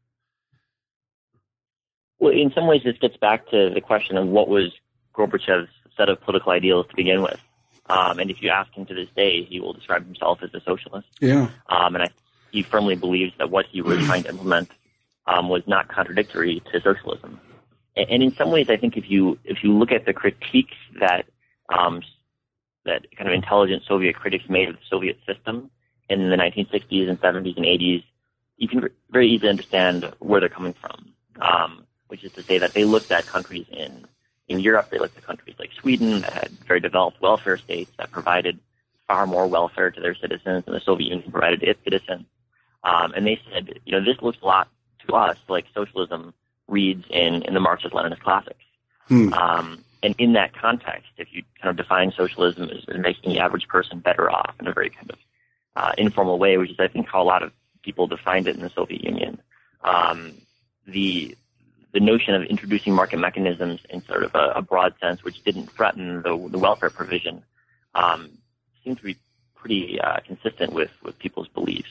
Well, in some ways, this gets back to the question of what was Gorbachev's set of political ideals to begin with. Um, and if you ask him to this day, he will describe himself as a socialist. Yeah. Um, and I, he firmly believes that what he was trying to implement um, was not contradictory to socialism. And, and in some ways, I think if you if you look at the critiques that um, that kind of intelligent Soviet critics made of the Soviet system in the nineteen sixties and seventies and eighties, you can very easily understand where they're coming from, um, which is to say that they looked at countries in, in Europe, they looked at countries like Sweden that had very developed welfare states that provided far more welfare to their citizens than the Soviet Union provided to its citizens. Um, and they said, you know, this looks a lot to us like socialism reads in, in the Marxist-Leninist classics. Hmm. Um, and in that context, if you kind of define socialism as, as making the average person better off in a very kind of uh, informal way, which is, I think, how a lot of people defined it in the Soviet Union, um, the the notion of introducing market mechanisms in sort of a, a broad sense, which didn't threaten the, the welfare provision, um, seemed to be pretty uh, consistent with, with people's beliefs.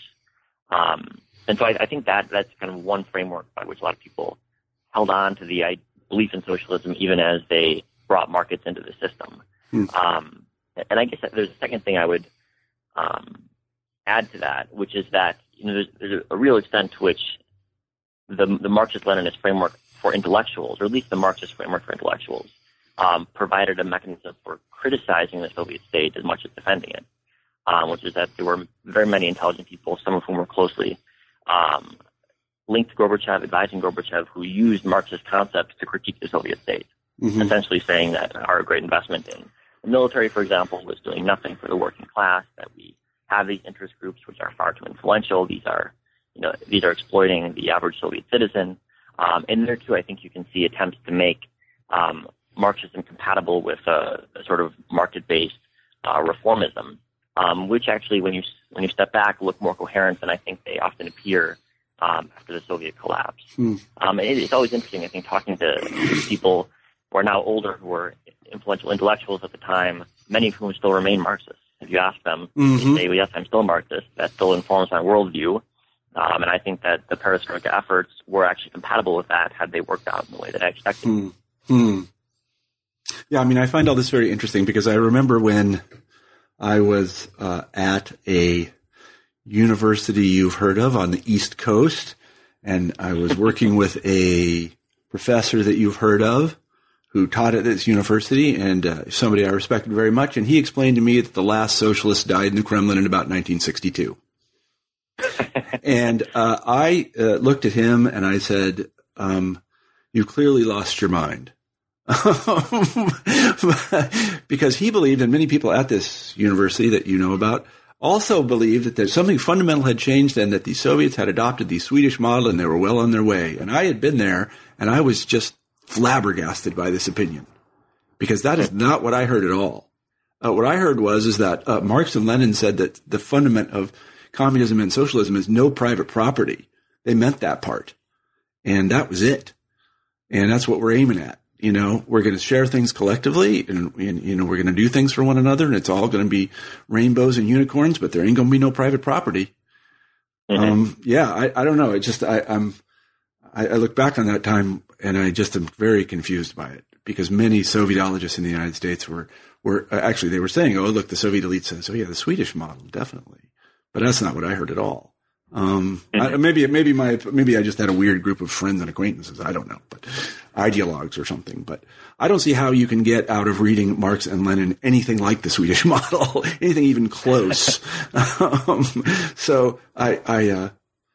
Um, and so I, I think that that's kind of one framework by which a lot of people held on to the I, belief in socialism, even as they brought markets into the system. Hmm. Um, and I guess there's a second thing I would um, add to that, which is that you know there's, there's a real extent to which the, the Marxist-Leninist framework for intellectuals, or at least the Marxist framework for intellectuals, um, provided a mechanism for criticizing the Soviet state as much as defending it, um, which is that there were very many intelligent people, some of whom were closely um, linked to Gorbachev, advising Gorbachev, who used Marxist concepts to critique the Soviet state, mm-hmm. essentially saying that our great investment in the military, for example, was doing nothing for the working class, that we have these interest groups which are far too influential. These are, you know, these are exploiting the average Soviet citizen. Um, and there, too, I think you can see attempts to make um, Marxism compatible with a, a sort of market-based uh, reformism, um, which actually, when you when you step back, look more coherent than I think they often appear um, after the Soviet collapse. Hmm. Um, it, it's always interesting, I think, talking to people who are now older, who were influential intellectuals at the time, many of whom still remain Marxists. If you ask them, mm-hmm. they say, well, yes, I'm still Marxist. That still informs my worldview. Um, and I think that the perestroika efforts were actually compatible with that had they worked out in the way that I expected. Hmm. Hmm. Yeah, I mean, I find all this very interesting because I remember when I was uh, at a university you've heard of on the East Coast, and I was working with a professor that you've heard of who taught at this university, and uh, somebody I respected very much, and he explained to me that the last socialist died in the Kremlin in about nineteen sixty-two. And uh, I uh, looked at him and I said, um, you clearly lost your mind. Because he believed, and many people at this university that you know about also believed, that there's something fundamental had changed and that the Soviets had adopted the Swedish model and they were well on their way. And I had been there and I was just flabbergasted by this opinion, because that is not what I heard at all. Uh, what I heard was is that uh, Marx and Lenin said that the fundament of communism and socialism is no private property. They meant that part. And that was it. And that's what we're aiming at. You know, we're going to share things collectively, and, and you know, we're going to do things for one another, and it's all going to be rainbows and unicorns, but there ain't going to be no private property. Mm-hmm. Um, yeah, I, I don't know. It just, I, I'm, I, I look back on that time and I just am very confused by it, because many Sovietologists in the United States were, were actually, they were saying, oh, look, the Soviet elite says, oh yeah, the Swedish model, definitely. But that's not what I heard at all. Um, mm-hmm. I, maybe, maybe my, maybe I just had a weird group of friends and acquaintances. I don't know, but ideologues or something. But I don't see how you can get out of reading Marx and Lenin anything like the Swedish model, anything even close. um, so I, I, uh,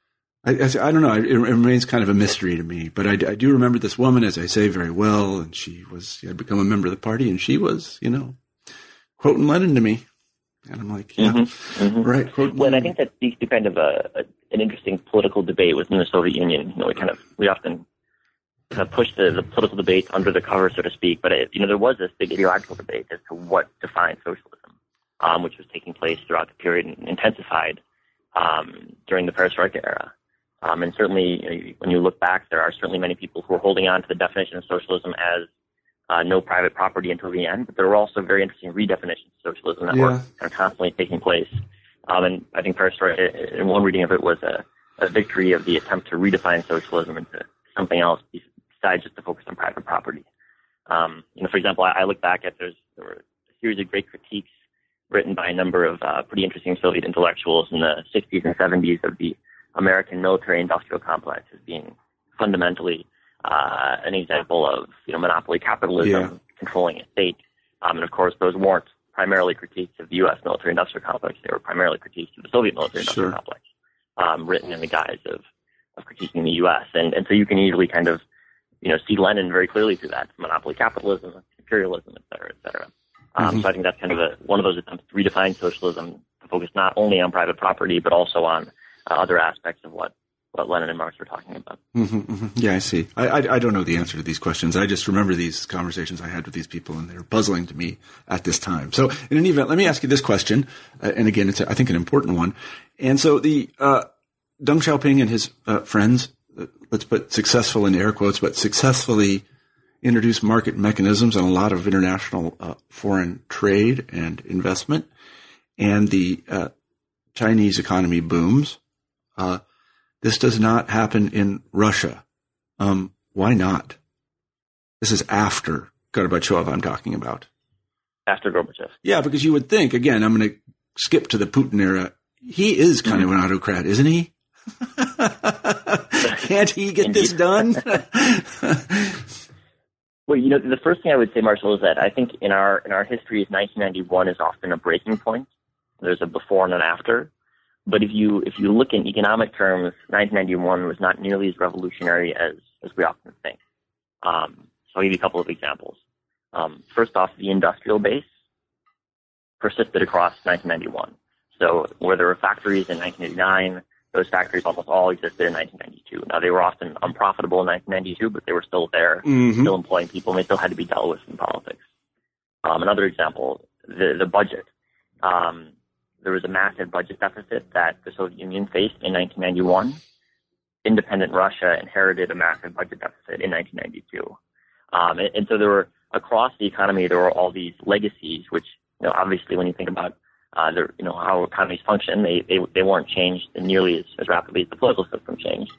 I, I, I don't know. It, it remains kind of a mystery to me, but I, I do remember this woman, as I say, very well. And she was, she had become a member of the party, and she was, you know, quoting Lenin to me. And I'm like, yeah, mm-hmm, mm-hmm. right. Quote, well, and I think that speaks to kind of a, a, an interesting political debate within the Soviet Union. You know, we kind of, we often kind of push the, the political debate under the cover, so to speak. But, it, you know, there was this big ideological debate as to what defines socialism, um, which was taking place throughout the period and intensified um, during the perestroika era. Um, and certainly, you know, when you look back, there are certainly many people who are holding on to the definition of socialism as Uh, no private property until the end, but there were also very interesting redefinitions of socialism that yeah. were kind of constantly taking place. Um, and I think perestroika, in one reading of it, was a, a victory of the attempt to redefine socialism into something else besides just to focus on private property. Um, you know, for example, I, I look back at there's there were a series of great critiques written by a number of uh, pretty interesting Soviet intellectuals in the sixties and seventies of the American military-industrial complex as being fundamentally Uh, an example of, you know, monopoly capitalism yeah. controlling a state. Um, and of course, those weren't primarily critiques of the U S military-industrial complex. They were primarily critiques of the Soviet military-industrial sure. complex, um, written in the guise of, of critiquing the U S. And, and so you can easily kind of, you know, see Lenin very clearly through that: monopoly capitalism, imperialism, et cetera, et cetera. Um, mm-hmm. So I think that's kind of a, one of those attempts to redefine socialism to focus not only on private property, but also on uh, other aspects of what what Lenin and Marx were talking about. Mm-hmm, mm-hmm. Yeah, I see. I, I I don't know the answer to these questions. I just remember these conversations I had with these people, and they're puzzling to me at this time. So, in any event, let me ask you this question, uh, and again, it's I think an important one. And so, the uh, Deng Xiaoping and his uh, friends, uh, let's put successful in air quotes, but successfully introduced market mechanisms and a lot of international uh, foreign trade and investment, and the uh, Chinese economy booms. Uh, This does not happen in Russia. Um, why not? This is after Gorbachev I'm talking about. After Gorbachev. Yeah, because you would think, again, I'm going to skip to the Putin era. He is kind mm-hmm. of an autocrat, isn't he? Can't he get this done? Well, you know, the first thing I would say, Marshall, is that I think in our in our history, nineteen ninety-one is often a breaking point. There's a before and an after. But if you if you look in economic terms, nineteen ninety-one was not nearly as revolutionary as, as we often think. Um, so I'll give you a couple of examples. Um, first off, the industrial base persisted across nineteen ninety-one. So where there were factories in nineteen eighty-nine, those factories almost all existed in nineteen ninety-two. Now, they were often unprofitable in nineteen ninety-two, but they were still there, mm-hmm. still employing people, and they still had to be dealt with in politics. Um, another example, the, the budget. Um, there was a massive budget deficit that the Soviet Union faced in nineteen ninety-one. Independent Russia inherited a massive budget deficit in nineteen ninety-two. Um, and, and so there were, across the economy, there were all these legacies, which, you know, obviously when you think about Uh, you know, how economies function, they, they, they weren't changed nearly as, as rapidly as the political system changed.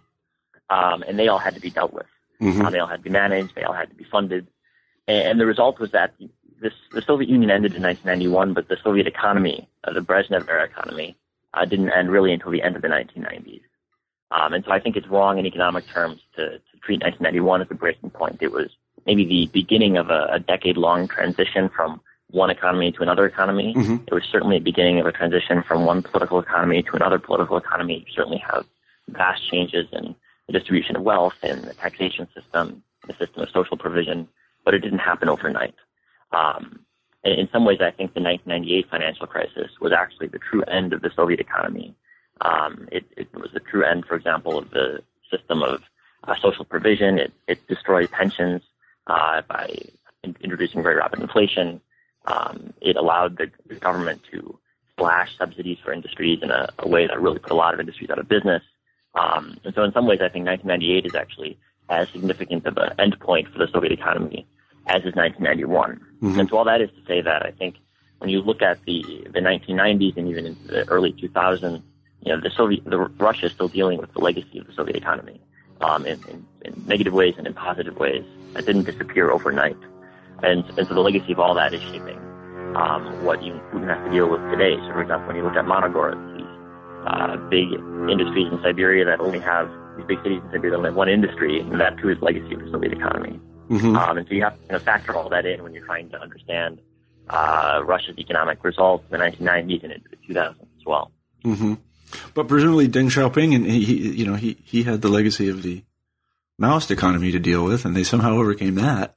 Um, and they all had to be dealt with. Mm-hmm. Uh, they all had to be managed. They all had to be funded. And, and the result was that this, the Soviet Union ended in nineteen ninety-one, but the Soviet economy, uh, the Brezhnev era economy, uh, didn't end really until the end of the nineteen nineties. Um, and so I think it's wrong in economic terms to, to treat nineteen ninety-one as a breaking point. It was maybe the beginning of a, a decade-long transition from one economy to another economy. Mm-hmm. It was certainly the beginning of a transition from one political economy to another political economy. You certainly have vast changes in the distribution of wealth and the taxation system, the system of social provision, but it didn't happen overnight. Um, in, in some ways, I think the nineteen ninety-eight financial crisis was actually the true end of the Soviet economy. Um, it, it was the true end, for example, of the system of uh, social provision. It, it destroyed pensions uh, by in, introducing very rapid inflation. Um, it allowed the, the government to slash subsidies for industries in a, a way that really put a lot of industries out of business. Um, and so in some ways, I think nineteen ninety-eight is actually as significant of an endpoint for the Soviet economy as is nineteen ninety-one. Mm-hmm. And so all that is to say that I think when you look at the, the nineteen nineties and even into the early two thousands, you know, the Soviet, the Russia is still dealing with the legacy of the Soviet economy, um, in, in, in negative ways and in positive ways. That didn't disappear overnight. And, and so the legacy of all that is shaping um, what you Putin has to deal with today. So, for example, when you look at Monogorsk, these uh, big industries in Siberia that only have, these big cities in Siberia that only have one industry, and that too is legacy of the Soviet economy. Mm-hmm. Um, and so you have to you know, factor all that in when you're trying to understand uh, Russia's economic results in the nineteen nineties and into the two thousands as well. Mm-hmm. But presumably Deng Xiaoping, and he, he, you know, he, he had the legacy of the Maoist economy to deal with, and they somehow overcame that.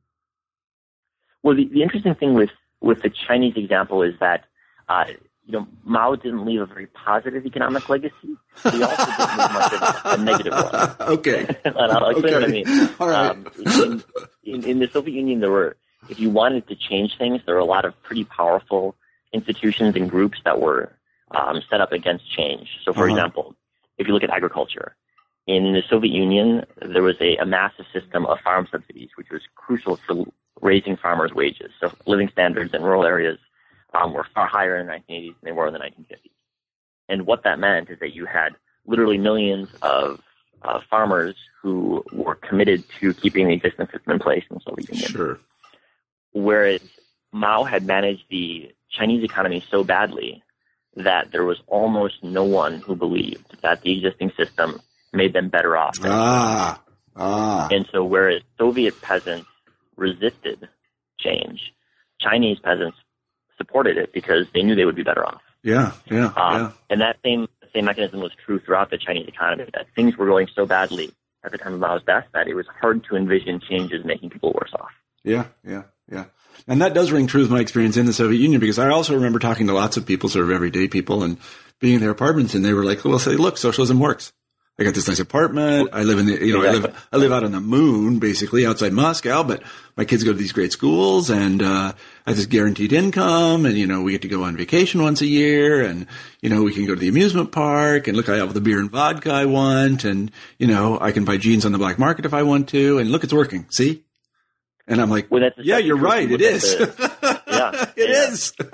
Well, the, the interesting thing with, with the Chinese example is that, uh, you know, Mao didn't leave a very positive economic legacy. He also didn't leave much of a negative one. Okay. And I'll explain okay. what I mean. All right. Um, in, in, in the Soviet Union, there were, if you wanted to change things, there were a lot of pretty powerful institutions and groups that were um, set up against change. So, for uh-huh. example, if you look at agriculture, in the Soviet Union, there was a, a massive system of farm subsidies, which was crucial for raising farmers' wages. So living standards in rural areas um, were far higher in the nineteen eighties than they were in the nineteen fifties. And what that meant is that you had literally millions of uh, farmers who were committed to keeping the existing system in place in the Soviet Union. Sure. Whereas Mao had managed the Chinese economy so badly that there was almost no one who believed that the existing system made them better off. Ah, ah. And so whereas Soviet peasants resisted change, Chinese peasants supported it because they knew they would be better off. Yeah, yeah, um, yeah. And that same same mechanism was true throughout the Chinese economy, that things were going so badly at the time of Mao's death that it was hard to envision changes making people worse off. Yeah, yeah, yeah. And that does ring true with my experience in the Soviet Union, because I also remember talking to lots of people, sort of everyday people, and being in their apartments, and they were like, well, say, look, socialism works. I got this nice apartment. I live in the, you know, exactly. I live, I live out on the moon, basically outside Moscow, but my kids go to these great schools and, uh, I have this guaranteed income and, you know, we get to go on vacation once a year and, you know, we can go to the amusement park and look, I have all the beer and vodka I want and, you know, I can buy jeans on the black market if I want to and look, it's working. See? And I'm like, well, yeah, you're right. It is. The, yeah, it yeah.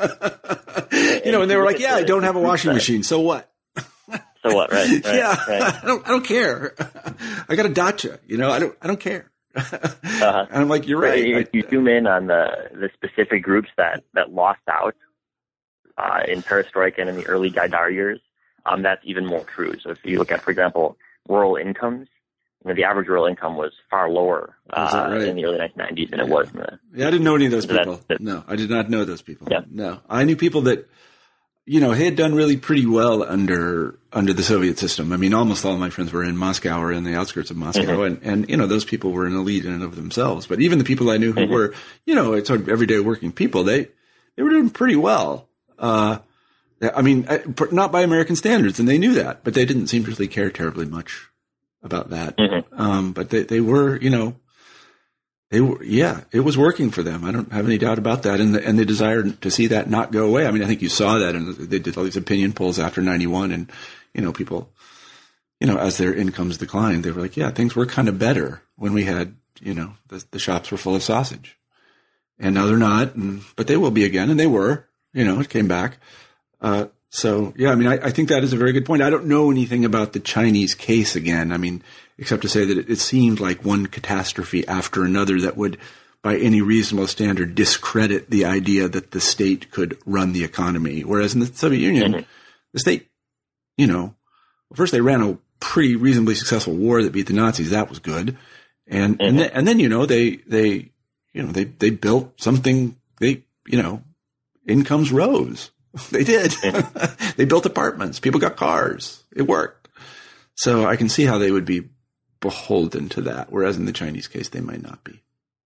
is. You know, and they were like, yeah, I don't have a washing machine. So what? So what? Right. right yeah. Right. I don't, I don't care. I got a Dacia, you know, I don't, I don't care. uh-huh. And I'm like, you're right. You, you zoom in on the, the specific groups that, that lost out, uh, in perestroika and in the early Gaidar years. Um, that's even more true. So if you look at, for example, rural incomes, you know, the average rural income was far lower uh, right? in the early nineteen nineties than it was in the. Yeah, I didn't know any of those so people. No, I did not know those people. Yeah. No, I knew people that, you know, had done really pretty well under under the Soviet system. I mean, almost all of my friends were in Moscow or in the outskirts of Moscow, mm-hmm. and and you know, those people were an elite in and of themselves. But even the people I knew who mm-hmm. were, you know, it's everyday working people, they they were doing pretty well. Uh, I mean, not by American standards, and they knew that, but they didn't seem to really care terribly much about that. Mm-hmm. Um, but they, they were, you know, they were, yeah, it was working for them. I don't have any doubt about that. And the, and the desire to see that not go away. I mean, I think you saw that and they did all these opinion polls after ninety-one and, you know, people, you know, as their incomes declined, they were like, yeah, things were kind of better when we had, you know, the, the shops were full of sausage and now they're not. And, but they will be again. And they were, you know, it came back. Uh, So, yeah, I mean, I, I think that is a very good point. I don't know anything about the Chinese case again. I mean, except to say that it, it seemed like one catastrophe after another that would, by any reasonable standard, discredit the idea that the state could run the economy. Whereas in the Soviet Union, mm-hmm. the state, you know, first they ran a pretty reasonably successful war that beat the Nazis. That was good. And, mm-hmm. and then, and then, you know, they, they, you know, they, they built something, they, you know, incomes rose. They did. They built apartments. People got cars. It worked. So I can see how they would be beholden to that, whereas in the Chinese case, they might not be.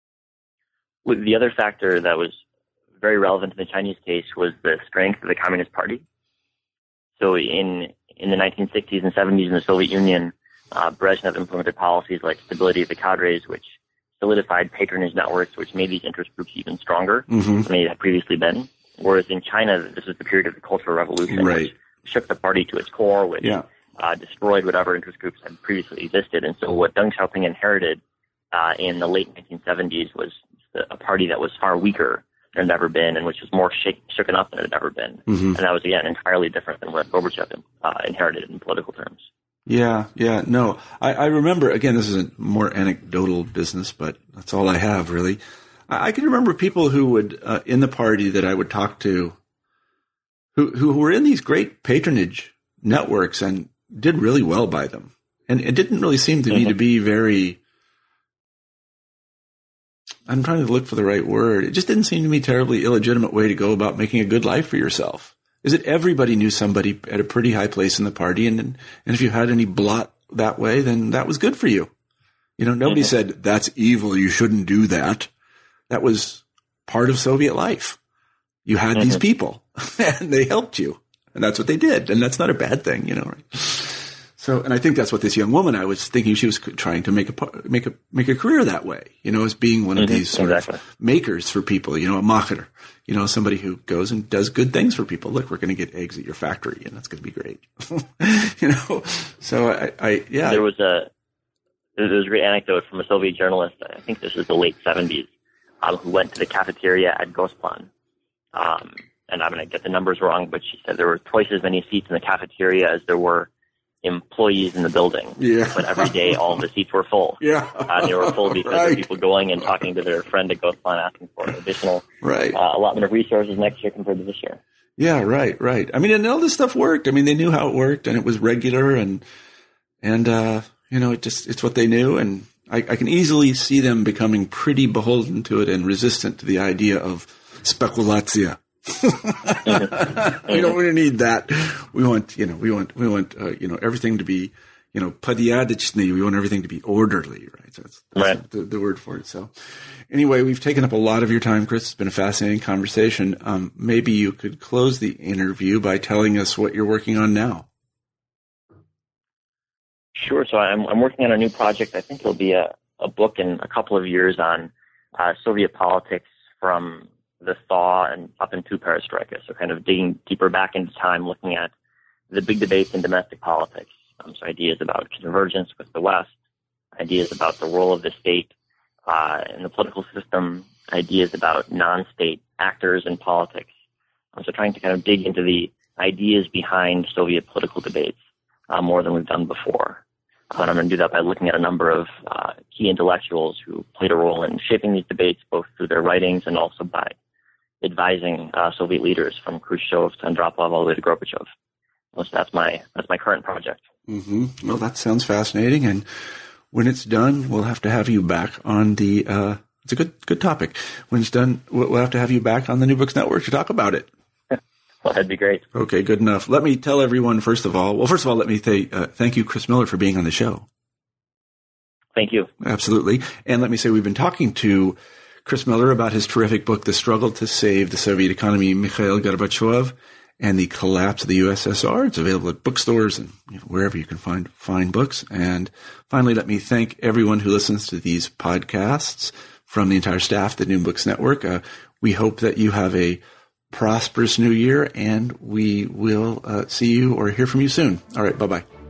The other factor that was very relevant in the Chinese case was the strength of the Communist Party. So in in the nineteen sixties and seventies in the Soviet Union, uh, Brezhnev implemented policies like stability of the cadres, which solidified patronage networks, which made these interest groups even stronger mm-hmm. than they had previously been. Whereas in China, this was the period of the Cultural Revolution, right. which shook the party to its core, which yeah. uh, destroyed whatever interest groups had previously existed. And so what Deng Xiaoping inherited uh, in the late nineteen seventies was a party that was far weaker than it had ever been and which was more shake, shooken up than it had ever been. Mm-hmm. And that was, again, entirely different than what Gorbachev uh, inherited in political terms. Yeah, yeah, no. I, I remember, again, this is a more anecdotal business, but that's all I have, really. I can remember people who would, uh, in the party that I would talk to, who, who were in these great patronage networks and did really well by them. And it didn't really seem to mm-hmm. me to be very, I'm trying to look for the right word. It just didn't seem to me a terribly illegitimate way to go about making a good life for yourself. Is that everybody knew somebody at a pretty high place in the party. And, and if you had any blot that way, then that was good for you. You know, nobody mm-hmm. said, that's evil. You shouldn't do that. That was part of Soviet life. You had mm-hmm. these people and they helped you and that's what they did. And that's not a bad thing, you know, right? So, and I think that's what this young woman, I was thinking she was trying to make a, make a, make a career that way, you know, as being one of mm-hmm. these sort exactly. of makers for people, you know, a macher, you know, somebody who goes and does good things for people. Look, we're going to get eggs at your factory and that's going to be great. You know, so I, I, yeah. There was a, there was a great anecdote from a Soviet journalist. I think this was the late seventies. Um, who went to the cafeteria at Gosplan. Um, and I'm going to get the numbers wrong, but she said there were twice as many seats in the cafeteria as there were employees in the building. Yeah. But every day, all of the seats were full. Yeah. Uh, they were full because right. of people going and talking to their friend at Gosplan asking for an additional right. uh, allotment of resources next year compared to this year. Yeah, right, right. I mean, and all this stuff worked. I mean, they knew how it worked and it was regular and, and, uh, you know, it just, it's what they knew. And, I, I can easily see them becoming pretty beholden to it and resistant to the idea of speculatia. We don't really need that. We want, you know, we want, we want, uh, you know, everything to be, you know, padiadichny. We want everything to be orderly, right? So that's, that's right. the, the word for it. So anyway, we've taken up a lot of your time, Chris. It's been a fascinating conversation. Um, maybe you could close the interview by telling us what you're working on now. Sure. So I'm, I'm working on a new project. I think it'll be a, a book in a couple of years on uh, Soviet politics from the thaw and up into perestroika. So kind of digging deeper back into time, looking at the big debates in domestic politics. Um, so ideas about convergence with the West, ideas about the role of the state uh, in the political system, ideas about non-state actors in politics. Um, so trying to kind of dig into the ideas behind Soviet political debates uh, more than we've done before. Uh, and I'm going to do that by looking at a number of uh, key intellectuals who played a role in shaping these debates, both through their writings and also by advising uh, Soviet leaders from Khrushchev to Andropov all the way to Gorbachev. So that's my that's my current project. Mm-hmm. Well, that sounds fascinating, and when it's done, we'll have to have you back on the. Uh, it's a good good topic. When it's done, we'll have to have you back on the New Books Network to talk about it. Well, that'd be great. Okay, good enough. Let me tell everyone first of all. Well, first of all, let me say uh, thank you, Chris Miller, for being on the show. Thank you. Absolutely, and let me say we've been talking to Chris Miller about his terrific book, The Struggle to Save the Soviet Economy, Mikhail Gorbachev and the Collapse of the U S S R. It's available at bookstores and you know, wherever you can find fine books. And finally, let me thank everyone who listens to these podcasts from the entire staff at the New Books Network. Uh, we hope that you have a prosperous new year, and we will uh, see you or hear from you soon. All right, bye-bye.